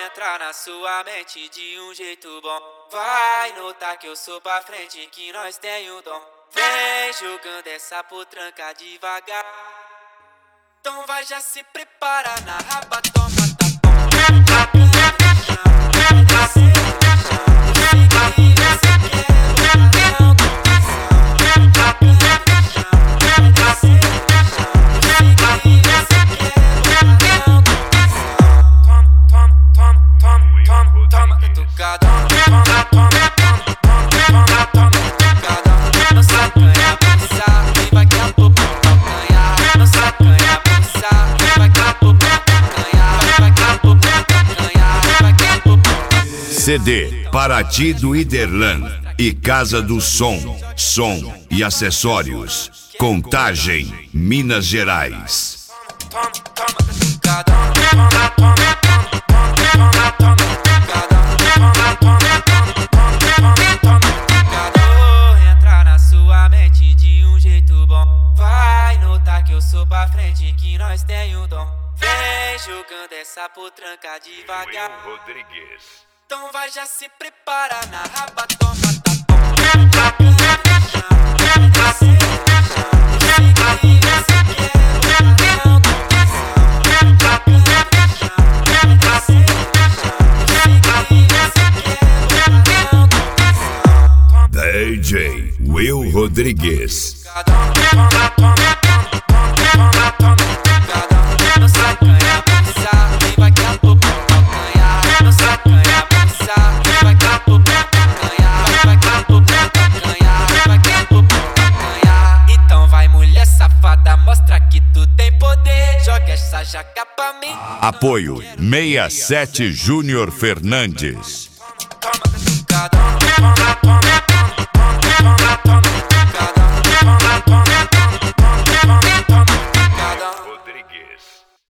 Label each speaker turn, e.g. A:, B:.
A: entrar na sua mente de um jeito bom. Vai notar que eu sou pra frente, que nós tem o dom. Vem jogando essa potranca devagar. Então vai, já se prepara, na raba toma tapão.
B: CD Paraty do Iderlan e Casa do Som, som e acessórios. Contagem, Minas Gerais.
A: Entrar na sua mente de um jeito bom. Vai notar que eu sou pra frente, que nós tem o dom. Vem jogando essa potranca devagar.
B: Will Rodrigues.
A: Então vai, já se prepara, na raba toma tapão.
B: DJ Will Rodrigues.
A: Jaca pra mim.
B: Apoio 67 Júnior Fernandes.
A: Toma,